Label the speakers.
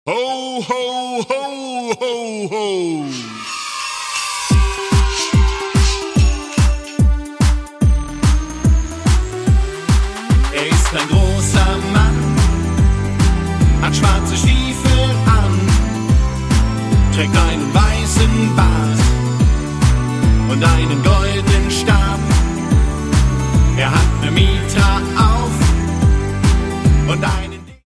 Speaker 1: Ho, ho, ho, ho, ho.
Speaker 2: Er ist ein großer Mann, hat schwarze Stiefel an, trägt einen weißen Bart und einen goldenen Stab.